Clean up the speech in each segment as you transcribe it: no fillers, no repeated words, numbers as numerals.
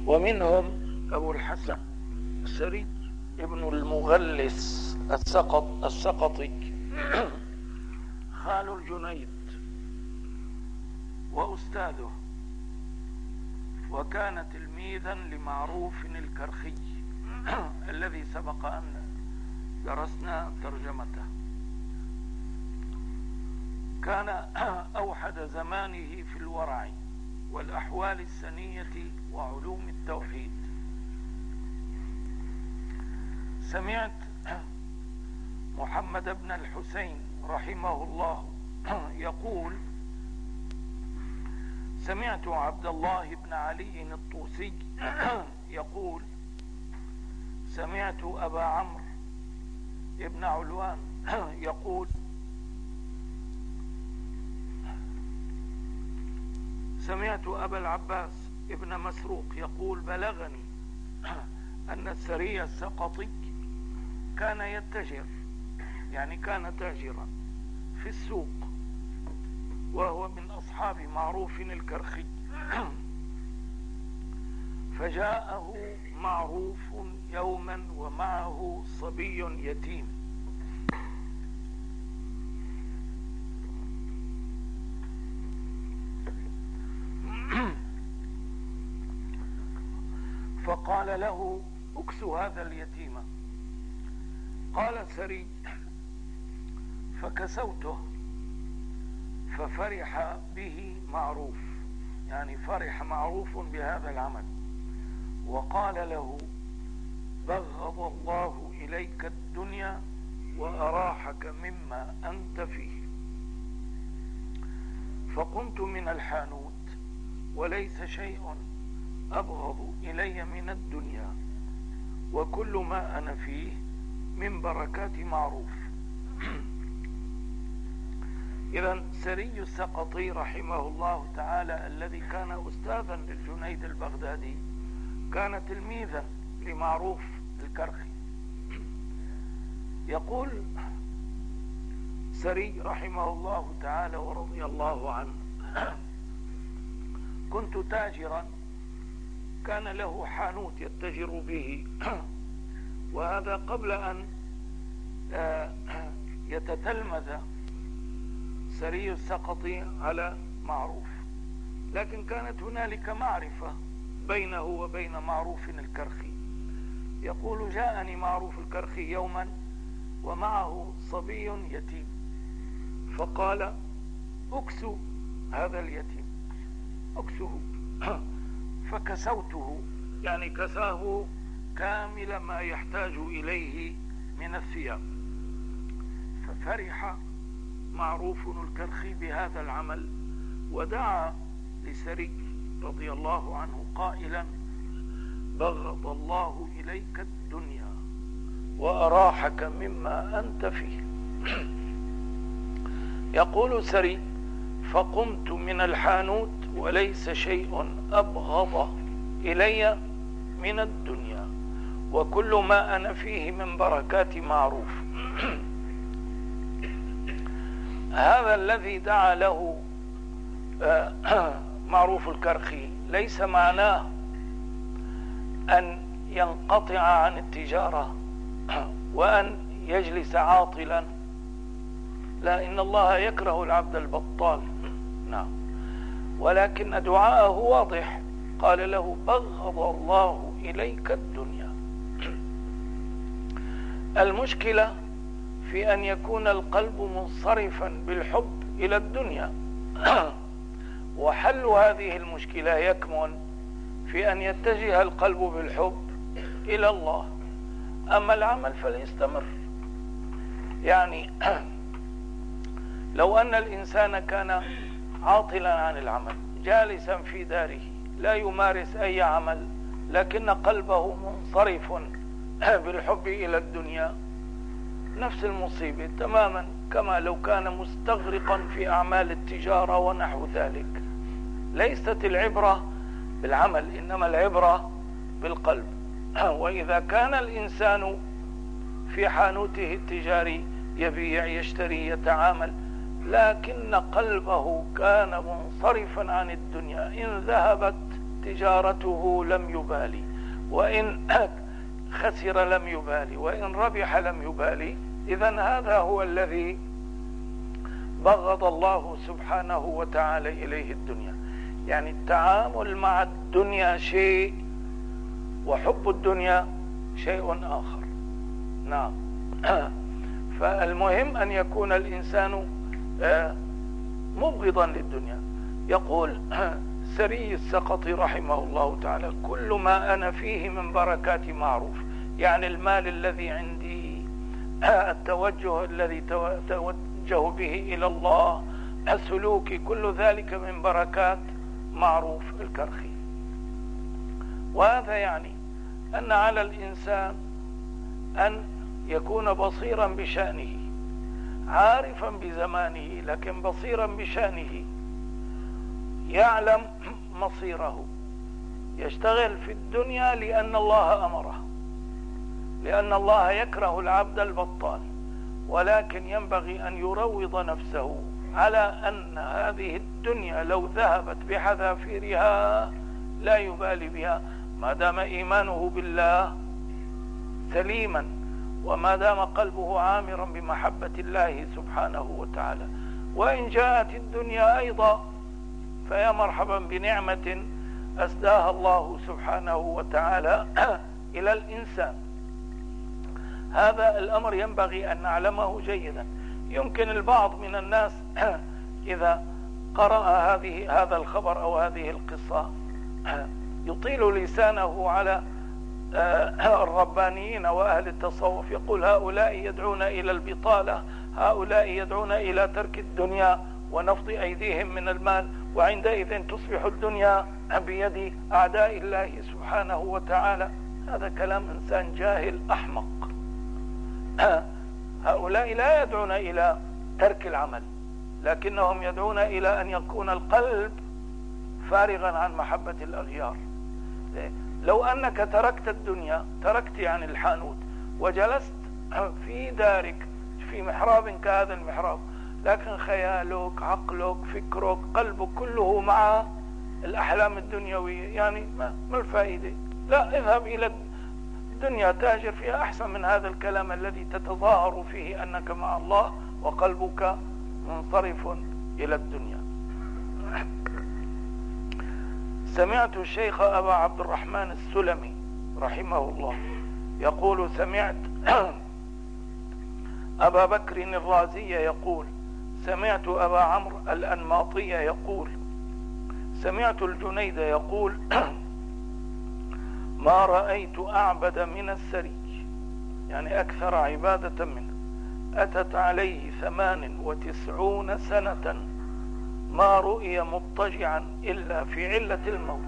ومنهم أبو الحسن سري ابن المغلس السقطي خال الجنيد وأستاذه، وكان تلميذا لمعروف الكرخي الذي سبق أن درسنا ترجمته. كان أوحد زمانه في الورع والأحوال السنية وعلوم التوحيد. سمعت محمد بن الحسين رحمه الله يقول: سمعت عبد الله بن علي الطوسي يقول: سمعت أبا عمرو بن علوان يقول: سمعت أبا العباس ابن مسروق يقول: بلغني أن السري السقطي كان يتجر، يعني كان تاجرا في السوق، وهو من أصحاب معروف الكرخي. فجاءه معروف يوما ومعه صبي يتيم، فقال له: اكس هذا اليتيم. قال سري: فكسوته. ففرح به معروف، يعني فرح معروف بهذا العمل، وقال له: بغض الله إليك الدنيا وأراحك مما أنت فيه. فقمت من الحانوت وليس شيء أبغض إلي من الدنيا، وكل ما أنا فيه من بركات معروف. إذن سري السقطي رحمه الله تعالى الذي كان أستاذا للجنيد البغدادي كان تلميذا لمعروف الكرخي. يقول سري رحمه الله تعالى ورضي الله عنه: كنت تاجرا، كان له حانوت يتجر به، وهذا قبل أن يتتلمذ سري السقطي على معروف، لكن كانت هنالك معرفة بينه وبين معروف الكرخي. يقول: جاءني معروف الكرخي يوما ومعه صبي يتيم، فقال: اكسو هذا اليتيم، اكسه. فكسوته، يعني كساه كامل ما يحتاج إليه من الثياب. ففرح معروف الكرخي بهذا العمل، ودعا لسري رضي الله عنه قائلا: بغض الله إليك الدنيا وأراحك مما أنت فيه. يقول سري: فقمت من الحانوت وليس شيء أبغض إلي من الدنيا، وكل ما أنا فيه من بركات معروف. هذا الذي دعا له معروف الكرخي ليس معناه أن ينقطع عن التجارة وأن يجلس عاطلا، لا، إن الله يكره العبد البطال. نعم، ولكن دعاءه واضح، قال له: بغض الله إليك الدنيا. المشكلة في أن يكون القلب منصرفا بالحب إلى الدنيا، وحل هذه المشكلة يكمن في أن يتجه القلب بالحب إلى الله. أما العمل فليستمر. يعني لو أن الإنسان كان عاطلا عن العمل، جالسا في داره لا يمارس أي عمل، لكن قلبه منصرف بالحب إلى الدنيا، نفس المصيبة تماما كما لو كان مستغرقا في أعمال التجارة ونحو ذلك. ليست العبرة بالعمل، إنما العبرة بالقلب. وإذا كان الإنسان في حانوته التجاري يبيع يشتري يتعامل، لكن قلبه كان منصرفا عن الدنيا، إن ذهبت تجارته لم يبالي، وإن خسر لم يبالي، وإن ربح لم يبالي. إذن هذا هو الذي بغض الله سبحانه وتعالى إليه الدنيا. يعني التعامل مع الدنيا شيء، وحب الدنيا شيء آخر. نعم. فالمهم أن يكون الإنسان مبغضا للدنيا. يقول سري السقطي رحمه الله تعالى: كل ما أنا فيه من بركات معروف. يعني المال الذي عندي، التوجه الذي توجه به إلى الله، سلوكي، كل ذلك من بركات معروف الكرخي. وهذا يعني أن على الإنسان أن يكون بصيرا بشأنه، عارفا بزمانه لكن بصيرا بشأنه، يعلم مصيره، يشتغل في الدنيا لأن الله أمره، لأن الله يكره العبد البطال، ولكن ينبغي أن يروض نفسه على أن هذه الدنيا لو ذهبت بحذافيرها لا يبالي بها، ما دام إيمانه بالله سليما، وما دام قلبه عامرا بمحبة الله سبحانه وتعالى. وإن جاءت الدنيا أيضا فيا مرحبا بنعمة أسداها الله سبحانه وتعالى إلى الإنسان. هذا الأمر ينبغي أن نعلمه جيدا. يمكن البعض من الناس إذا قرأ هذا الخبر أو هذه القصة يطيل لسانه على الربانيين وأهل التصوف، يقول: هؤلاء يدعون إلى البطالة، هؤلاء يدعون إلى ترك الدنيا ونفض أيديهم من المال، وعندئذ تصبح الدنيا بيد أعداء الله سبحانه وتعالى. هذا كلام إنسان جاهل أحمق. هؤلاء لا يدعون إلى ترك العمل، لكنهم يدعون إلى أن يكون القلب فارغا عن محبة الأغيار. لو أنك تركت الدنيا، تركت يعني الحانوت، وجلست في دارك في محراب كهذا المحراب، لكن خيالك، عقلك، فكرك، قلبك كله مع الأحلام الدنيوية، يعني ما الفائدة؟ لا، اذهب إلى الدنيا تاجر فيها، أحسن من هذا الكلام الذي تتظاهر فيه أنك مع الله وقلبك منصرف إلى الدنيا. سمعت الشيخ أبا عبد الرحمن السلمي رحمه الله يقول: سمعت أبا بكر الرازي يقول: سمعت أبا عمرو الأنماطي يقول: سمعت الجنيد يقول: ما رأيت أعبد من السري، يعني أكثر عبادة منه، أتت عليه 98 سنة ما رؤي مضطجعا إلا في علة الموت.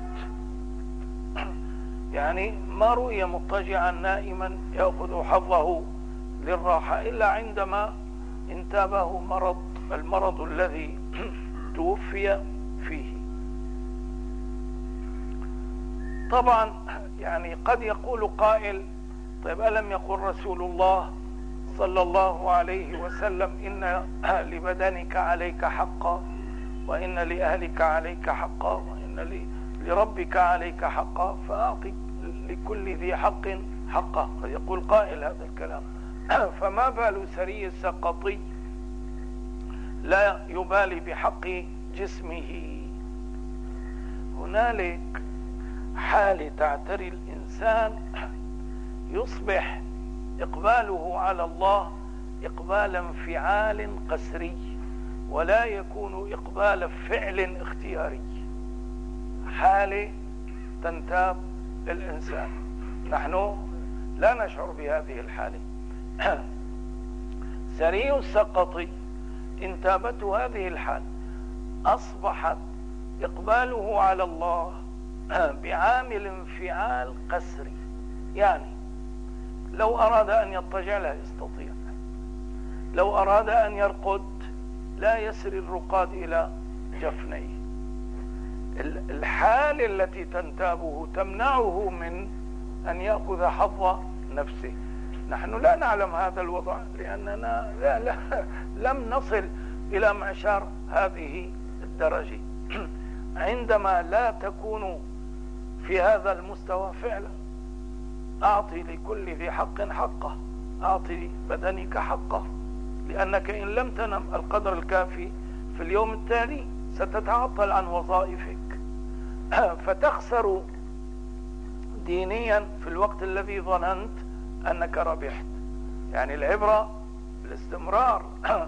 يعني ما رؤي مضطجعا نائما يأخذ حظه للراحة إلا عندما انتابه المرض الذي توفي فيه. طبعا يعني قد يقول قائل: طيب ألم يقل رسول الله صلى الله عليه وسلم إن لبدنك عليك حقا، وإن لأهلك عليك حقا، وإن لربك عليك حقا، فأعطي لكل ذي حق حقه؟ قد يقول قائل هذا الكلام. فما بال سري السقطي لا يبالي بحق جسمه؟ هنالك حال تعتري الإنسان يصبح إقباله على الله إقبال انفعال قسري، ولا يكون إقبال فعل اختياري. حالة تنتاب الإنسان، نحن لا نشعر بهذه الحالة. سري السقطي انتابته هذه الحال، أصبحت إقباله على الله بعامل انفعال قسري. يعني لو أراد أن يضطجع لا يستطيع، لو أراد أن يرقد لا يسري الرقاد إلى جفنيه. الحال التي تنتابه تمنعه من أن يأخذ حظ نفسه. نحن لا نعلم هذا الوضع لأننا لم نصل إلى معشار هذه الدرجة. عندما لا تكون في هذا المستوى فعلا. أعطي لكل ذي حق حقه، أعطي بدنك حقه، لأنك إن لم تنم القدر الكافي في اليوم التالي ستتعطل عن وظائفك فتخسر دينيا في الوقت الذي ظننت أنك ربحت. يعني العبرة بالاستمرار.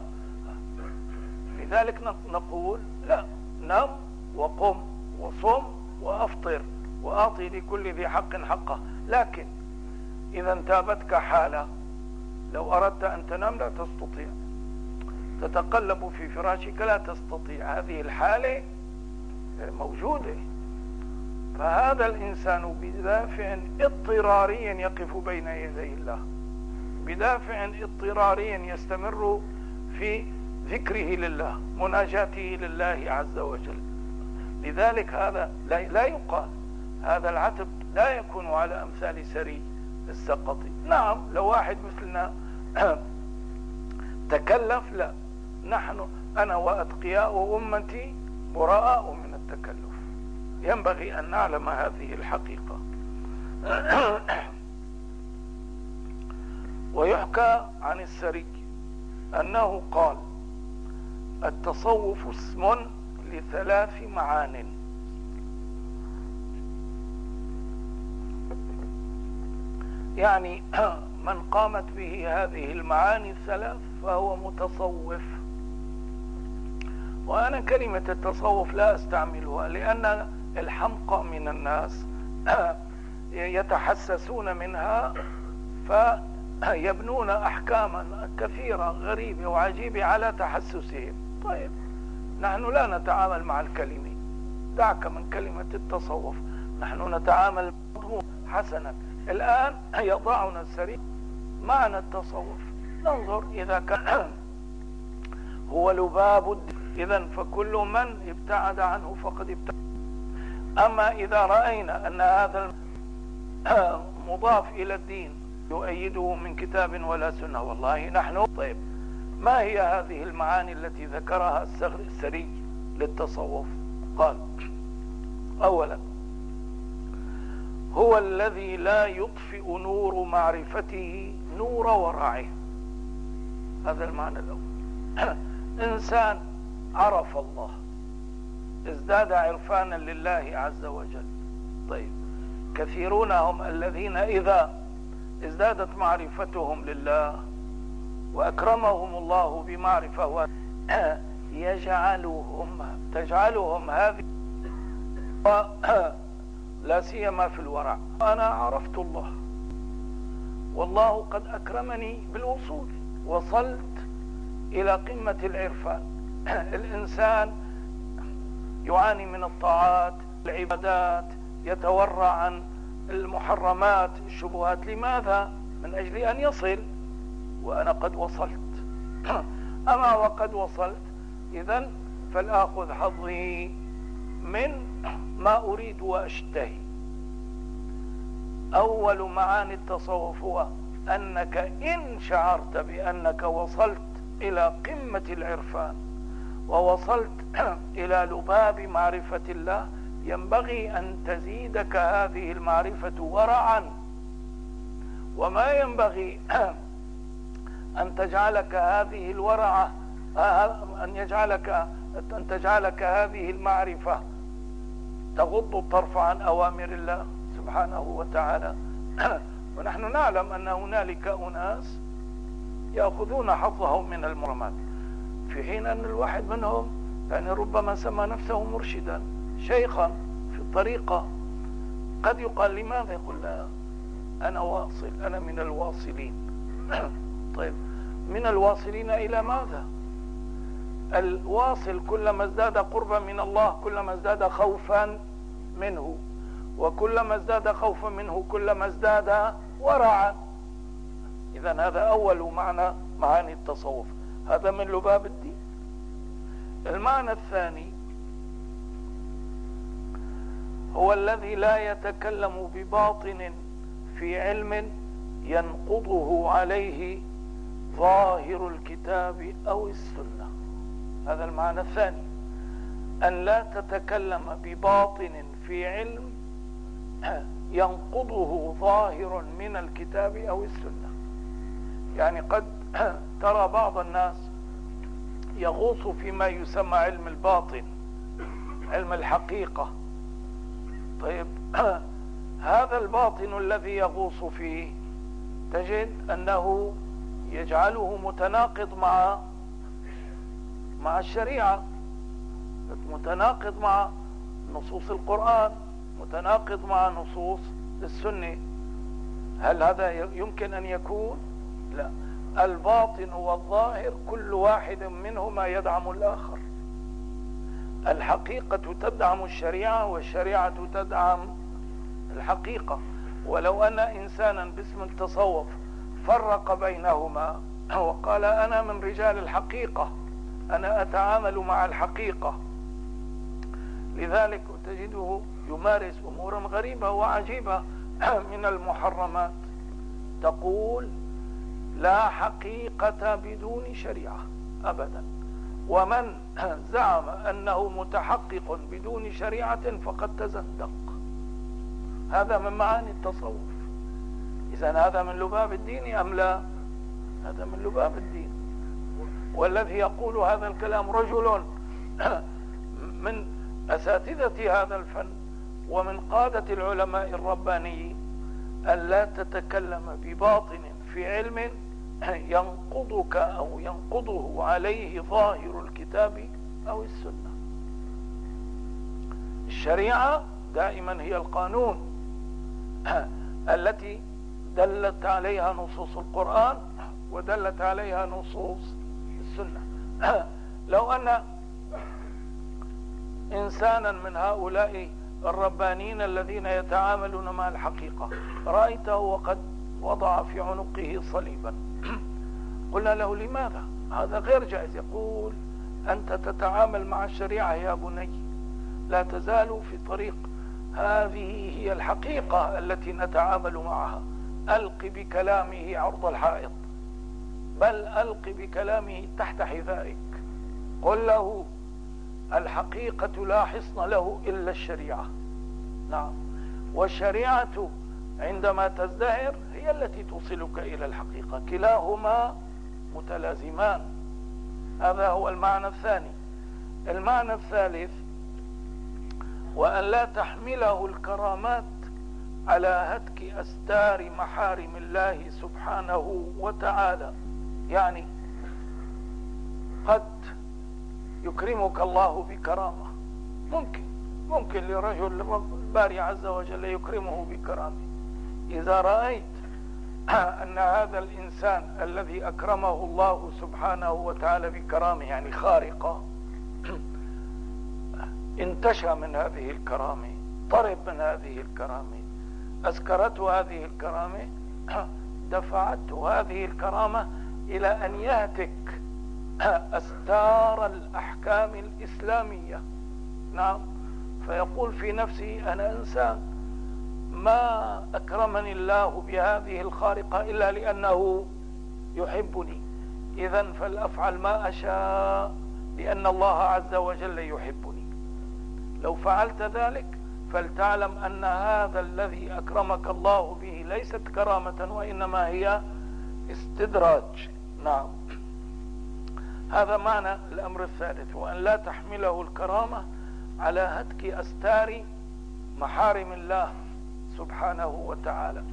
لذلك نقول لا، نم وقم وصم وأفطر وأعطي لكل ذي حق حقه. لكن إذا انتابتك حالة، لو أردت أن تنام لا تستطيع، تتقلب في فراشك لا تستطيع، هذه الحالة موجودة. فهذا الإنسان بدافع اضطراري يقف بين يدي الله، بدافع اضطراري يستمر في ذكره لله، مناجاته لله عز وجل. لذلك هذا لا يقال، هذا العتب لا يكون على أمثال سري السقطي. نعم لو واحد مثلنا تكلف، لا، أنا وأتقياء أمتي براء من التكلف. ينبغي أن نعلم هذه الحقيقة. ويحكى عن السري أنه قال: التصوف اسم لثلاث معان. يعني من قامت به هذه المعاني الثلاث فهو متصوف. وأنا كلمة التصوف لا أستعملها، لأن الحمقى من الناس يتحسسون منها فيبنون أحكاما كثيرة غريبة وعجيبة على تحسسهم. طيب نحن لا نتعامل مع الكلمة، دعك من كلمة التصوف، نحن نتعامل حسنا. الآن يضعنا السري معنى التصوف، ننظر إذا كان هو لباب الدين، إذن فكل من ابتعد عنه فقد ابتعد. أما إذا رأينا أن هذا مضاف إلى الدين يؤيده من كتاب ولا سنة، والله نحن. طيب ما هي هذه المعاني التي ذكرها السري للتصوف؟ قال: أولا، هو الذي لا يطفئ نور معرفته نور ورعه. هذا المعنى الأول. إنسان عرف الله، ازداد عرفانا لله عز وجل. طيب كثيرون هم الذين إذا ازدادت معرفتهم لله وأكرمهم الله بمعرفة تجعلهم هذه لا سيما في الورع. أنا عرفت الله والله قد أكرمني بالوصول، وصلت إلى قمة العرفان. الإنسان يعاني من الطاعات العبادات، يتورع عن المحرمات الشبهات. لماذا؟ من أجل أن يصل، وأنا قد وصلت. أما وقد وصلت، إذن فلآخذ حظي من ما أريد وأشتهي. أول معاني التصوف هو أنك إن شعرت بأنك وصلت إلى قمة العرفان ووصلت إلى لباب معرفة الله، ينبغي أن تزيدك هذه المعرفة ورعا، وما ينبغي أن تجعلك هذه الورعة أن تجعلك هذه المعرفة تغض الطرف عن أوامر الله سبحانه وتعالى. ونحن نعلم أن هنالك أناس يأخذون حظهم من المحرمات، في حين أن الواحد منهم يعني ربما سمى نفسه مرشدا شيخا في الطريقة. قد يقال لماذا؟ يقول لا، أنا واصل، أنا من الواصلين. طيب من الواصلين إلى ماذا؟ الواصل كلما ازداد قربا من الله كلما ازداد خوفا منه، وكلما ازداد خوفا منه كلما ازداد ورعا. إذن هذا أول معاني التصوف، هذا من لباب الدين. المعنى الثاني هو الذي لا يتكلم بباطن في علم ينقضه عليه ظاهر الكتاب أو السنة. هذا المعنى الثاني، أن لا تتكلم بباطن في علم ينقضه ظاهر من الكتاب أو السنة. يعني قد ترى بعض الناس يغوص فيما يسمى علم الباطن، علم الحقيقة. طيب هذا الباطن الذي يغوص فيه تجد أنه يجعله متناقض مع الشريعة، متناقض مع نصوص القرآن، متناقض مع نصوص السنة. هل هذا يمكن أن يكون؟ لا. الباطن والظاهر كل واحد منهما يدعم الآخر. الحقيقة تدعم الشريعة والشريعة تدعم الحقيقة. ولو أن إنسانا باسم التصوف فرق بينهما وقال أنا من رجال الحقيقة، أنا أتعامل مع الحقيقة، لذلك تجده يمارس أمورا غريبة وعجيبة من المحرمات. تقول لا حقيقة بدون شريعة أبدا، ومن زعم أنه متحقق بدون شريعة فقد تزندق. هذا من معاني التصوف. إذن هذا من لباب الدين أم لا؟ هذا من لباب الدين. والذي يقول هذا الكلام رجل من أساتذة هذا الفن ومن قادة العلماء الربانيين، ألا تتكلم بباطن في علم ينقضك أو ينقضه عليه ظاهر الكتاب أو السنة. الشريعة دائما هي القانون التي دلت عليها نصوص القرآن ودلت عليها نصوص السنة. لو أن إنسانا من هؤلاء الربانيين الذين يتعاملون مع الحقيقة رأيته وقد وضع في عنقه صليبا، قلنا له لماذا؟ هذا غير جائز. يقول أنت تتعامل مع الشريعة يا بني، لا تزال في طريق، هذه هي الحقيقة التي نتعامل معها. ألق بكلامه عرض الحائط، بل ألق بكلامه تحت حذائك. قل له الحقيقة لا حصن له إلا الشريعة. نعم، والشريعة عندما تزدهر هي التي توصلك إلى الحقيقة، كلاهما متلازمان. هذا هو المعنى الثاني. المعنى الثالث وأن لا تحمله الكرامات على هتك أستار محارم الله سبحانه وتعالى. يعني قد يكرمك الله بكرامة، ممكن لرجل الباري عز وجل يكرمه بكرامة. إذا رأيت أن هذا الإنسان الذي أكرمه الله سبحانه وتعالى بكرامة يعني خارقة انتشى من هذه الكرامة، طرب من هذه الكرامة، أسكرته هذه الكرامة، دفعته هذه الكرامة إلى أن يهتك أستار الأحكام الإسلامية. نعم، فيقول في نفسه أنا إنسان، ما أكرمني الله بهذه الخارقة إلا لأنه يحبني، إذن فلأفعل ما أشاء لأن الله عز وجل يحبني. لو فعلت ذلك فلتعلم أن هذا الذي أكرمك الله به ليست كرامة وإنما هي استدراج. نعم، هذا معنى الأمر الثالث، وأن لا تحمله الكرامة على هتك أستار محارم الله سبحانه وتعالى.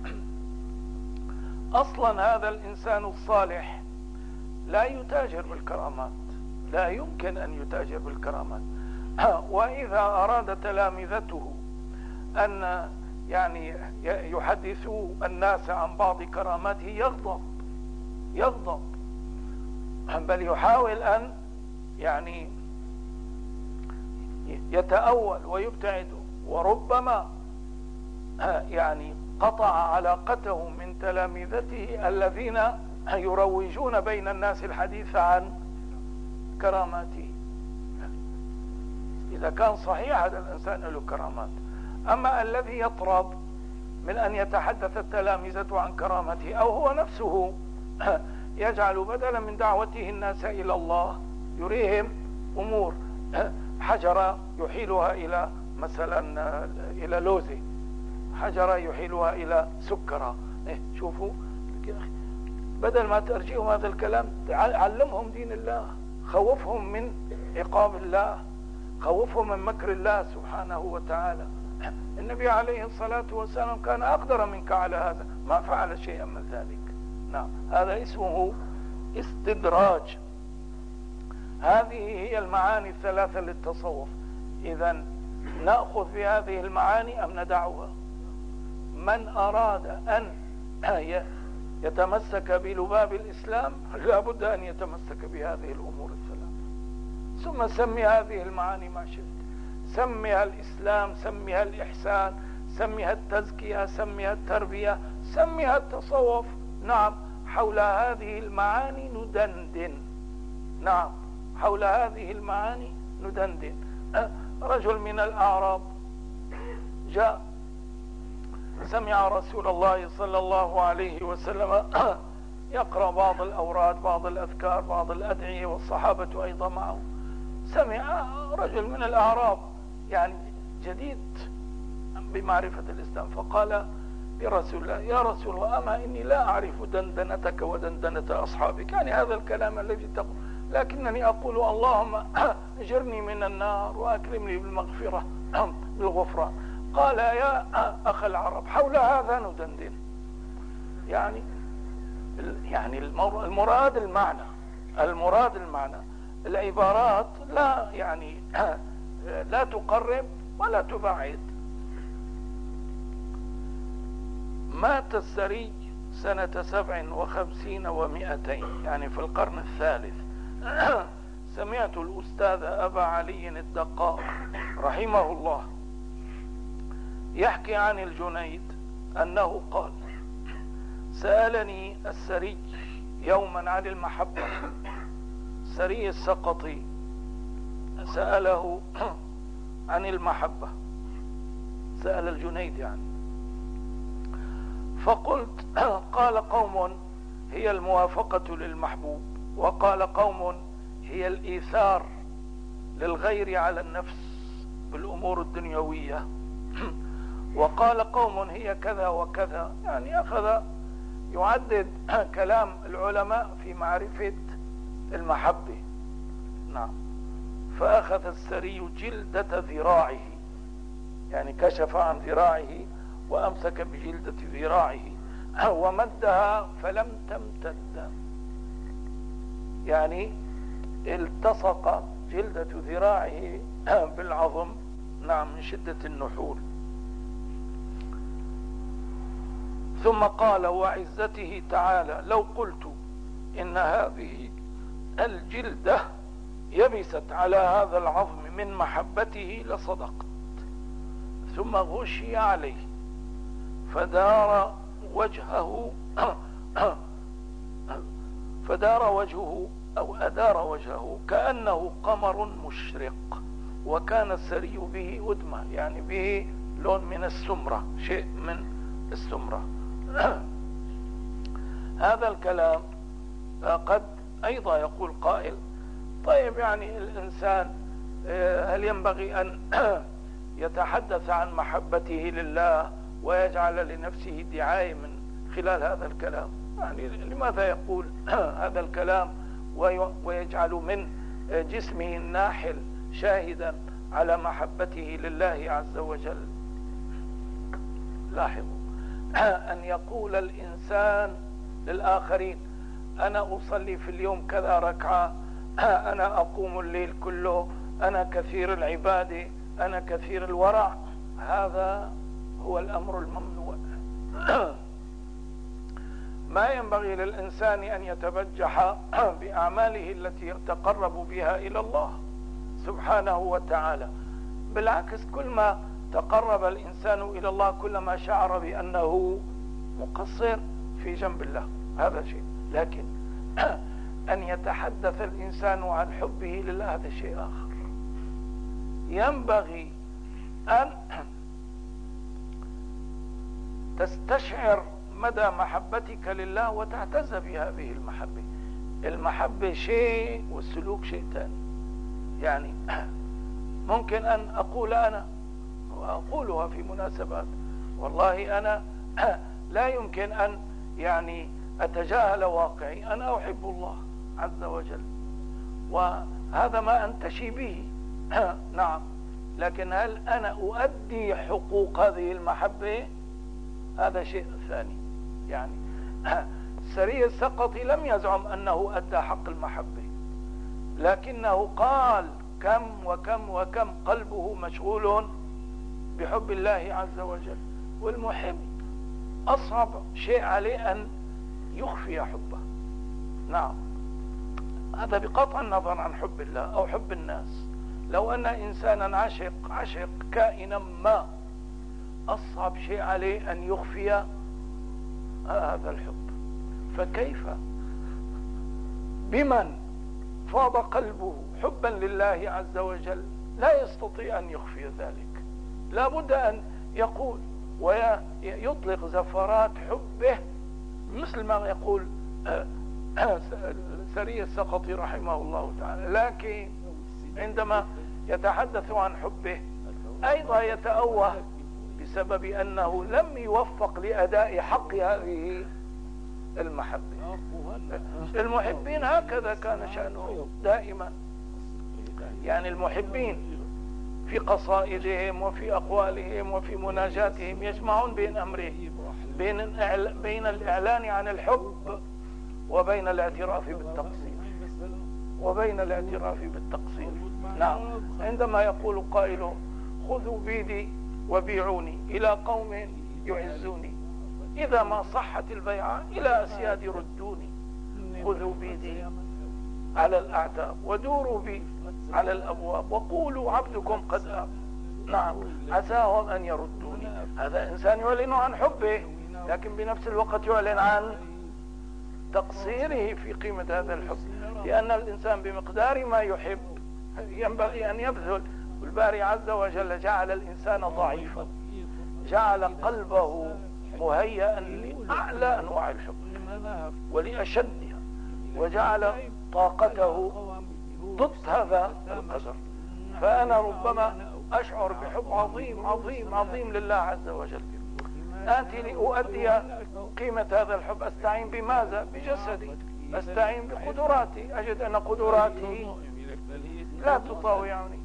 أصلا هذا الإنسان الصالح لا يتاجر بالكرامات، لا يمكن أن يتاجر بالكرامات. وإذا أراد تلامذته أن يعني يحدثوا الناس عن بعض كراماته يغضب، بل يحاول أن يعني يتأول ويبتعد، وربما يعني قطع علاقته من تلامذته الذين يروجون بين الناس الحديث عن كراماته. إذا كان صحيح هذا الإنسان له كرامات. أما الذي يطرب من أن يتحدث التلامذة عن كرامته، أو هو نفسه يجعل بدلا من دعوته الناس إلى الله يريهم أمور، حجرة يحيلها إلى مثلا إلى لوزة، حجرة يحيلها إلى سكرة. شوفوا بدل ما ترجيهم هذا الكلام علمهم دين الله، خوفهم من عقاب الله، خوفهم من مكر الله سبحانه وتعالى. النبي عليه الصلاة والسلام كان أقدر منك على هذا، ما فعل شيئا من ذلك. نعم، هذا اسمه استدراج. هذه هي المعاني الثلاثة للتصوف. إذن نأخذ بهذه المعاني أم ندعها؟ من أراد أن يتمسك بلباب الإسلام لابد أن يتمسك بهذه الأمور الثلاثة. ثم سمي هذه المعاني ما شئت، سميها الإسلام، سميها الإحسان، سميها التزكية، سميها التربية، سميها التصوف. نعم، حول هذه المعاني ندندن. نعم، حول هذه المعاني ندندن. رجل من الأعراب جاء سمع رسول الله صلى الله عليه وسلم يقرأ بعض الأوراد، بعض الأذكار، بعض الأدعية، والصحابة أيضا معه. سمع رجل من الأعراب يعني جديد بمعرفة الإسلام، فقال لرسول الله: يا رسول الله، أما إني لا أعرف دندنتك ودندنة أصحابك، يعني هذا الكلام الذي تقول، لكنني أقول اللهم أجرني من النار وأكرمني بالمغفرة بالغفران. قال: يا أخ العرب، حول هذا ندندن. يعني المراد المعنى. العبارات لا تقرب ولا تبعد. مات السري سنة 57 و200، يعني في القرن الثالث. سمعت الأستاذ أبا علي الدقاق رحمه الله يحكي عن الجنيد أنه قال: سألني السري يوما عن المحبة. السري السقطي سأله عن المحبة، سأل الجنيد يعني. فقلت: قال قوم هي الموافقة للمحبوب، وقال قوم هي الإيثار للغير على النفس بالأمور الدنيوية، وقال قوم هي كذا وكذا. يعني أخذ يعدد كلام العلماء في معرفة المحبة. نعم. فأخذ السري جلدة ذراعه، يعني كشف عن ذراعه وأمسك بجلدة ذراعه ومدها فلم تمتد، يعني التصق جلدة ذراعه بالعظم. نعم، من شدة النحول. ثم قال: وعزته تعالى لو قلت إن هذه الجلدة يبست على هذا العظم من محبته لصدقت. ثم غشي عليه فدار وجهه أو أدار وجهه كأنه قمر مشرق، وكان السري به أدمى، يعني به لون من السمرة، شيء من السمرة. هذا الكلام قد أيضا يقول قائل: طيب، يعني الإنسان هل ينبغي أن يتحدث عن محبته لله ويجعل لنفسه دعاية من خلال هذا الكلام؟ يعني لماذا يقول هذا الكلام ويجعل من جسمه الناحل شاهدا على محبته لله عز وجل؟ لاحظوا أن يقول الإنسان للآخرين: أنا أصلي في اليوم كذا ركعة، أنا أقوم الليل كله، أنا كثير العبادة، أنا كثير الورع. هذا هو الأمر الممنوع. ما ينبغي للإنسان أن يتبجح بأعماله التي يتقرب بها إلى الله سبحانه وتعالى. بالعكس، كل ما تقرب الإنسان إلى الله كلما شعر بأنه مقصر في جنب الله. هذا شيء. لكن أن يتحدث الإنسان عن حبه لله هذا شيء آخر. ينبغي أن تستشعر مدى محبتك لله وتعتز بهذه المحبة. المحبة شيء والسلوك شيء ثاني. يعني ممكن أن أقول أنا، وأقولها في مناسبات، والله أنا لا يمكن أن أتجاهل واقعي، أنا أحب الله عز وجل وهذا ما أنتشي به. نعم، لكن هل أنا أؤدي حقوق هذه المحبة؟ هذا شيء ثاني. السري السقطي لم يزعم أنه أدى حق المحبة، لكنه قال كم وكم وكم قلبه مشغول بحب الله عز وجل. والمحب أصعب شيء عليه أن يخفي حبه. نعم، هذا بقطع النظر عن حب الله أو حب الناس. لو أن إنسانا عشق كائنا ما، أصعب شيء عليه أن يخفي هذا الحب. فكيف بمن فاض قلبه حبا لله عز وجل لا يستطيع أن يخفي ذلك؟ لا بد أن يقول ويطلق زفرات حبه، مثل ما يقول سري السقطي رحمه الله تعالى. لكن عندما يتحدث عن حبه أيضا يتأوه بسبب أنه لم يوفق لأداء حق هذه المحبة. المحبين هكذا كان شأنهم دائما. المحبين في قصائدهم وفي أقوالهم وفي مناجاتهم يجمعون بين أمرين، بين الإعلان عن الحب وبين الاعتراف بالتقصير. نعم، عندما يقول قائله خذوا بيدي وبيعوني إلى قوم يعزوني، إذا ما صحت البيعة إلى أسياد ردوني، خذوا بيدي على الأعتاب ودوروا بي على الأبواب وقولوا عبدكم قد آب. نعم، عساهم أن يردوني. هذا إنسان يعلن عن حبه، لكن بنفس الوقت يعلن عن تقصيره في قيمة هذا الحب، لأن الإنسان بمقدار ما يحب ينبغي أن يبذل. والباري عز وجل جعل الإنسان ضعيفا، جعل قلبه مهيئا لأعلى أنواع الحب ولأشدها، وجعل طاقته ضد هذا القدر. فأنا ربما أشعر بحب عظيم عظيم عظيم لله عز وجل، آتي لأؤدي قيمة هذا الحب، أستعين بماذا؟ بجسدي، أستعين بقدراتي، أجد أن قدراتي لا تطاوعني،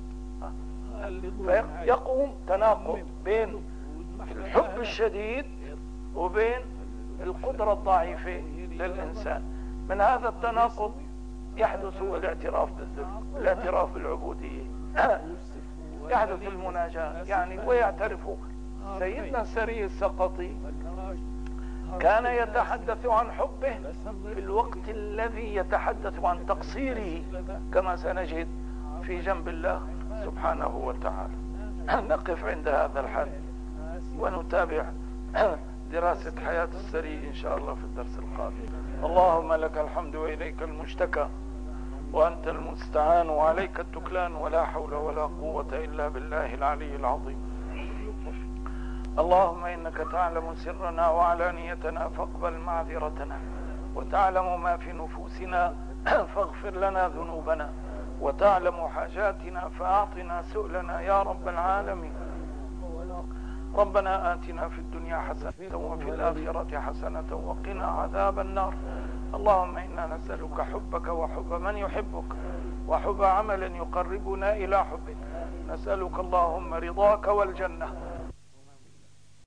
فيقوم تناقض بين الحب الشديد وبين القدرة الضعيفة للإنسان. من هذا التناقض يحدث الاعتراف بالذل، الاعتراف بالعبودية، يحدث المناجاة. ويعترف سيدنا سري السقطي كان يتحدث عن حبه في الوقت الذي يتحدث عن تقصيره، كما سنجد في جنب الله سبحانه وتعالى. نقف عند هذا الحد ونتابع دراسة حياة السري إن شاء الله في الدرس القادم. اللهم لك الحمد وإليك المشتكى وأنت المستعان وعليك التكلان، ولا حول ولا قوة إلا بالله العلي العظيم. اللهم إنك تعلم سرنا وعلانيتنا فاقبل معذرتنا، وتعلم ما في نفوسنا فاغفر لنا ذنوبنا، وتعلم حاجاتنا فأعطنا سؤلنا يا رب العالمين. ربنا آتنا في الدنيا حسنة وفي الآخرة حسنة وقنا عذاب النار. اللهم إنا نسألك حبك وحب من يحبك وحب عمل يقربنا إلى حبك. نسألك اللهم رضاك والجنة